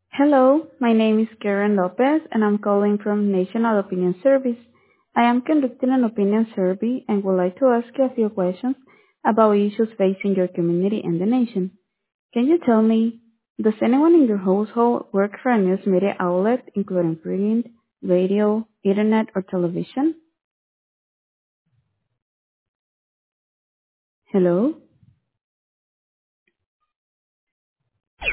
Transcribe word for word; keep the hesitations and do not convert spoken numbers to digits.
Hello, my name is Karen Lopez and I'm calling from National Opinion Service. I am conducting an opinion survey and would like to ask you a few questions about issues facing your community and the nation. Can you tell me, does anyone in your household work for a news media outlet, including print, radio, internet, or television? Hello?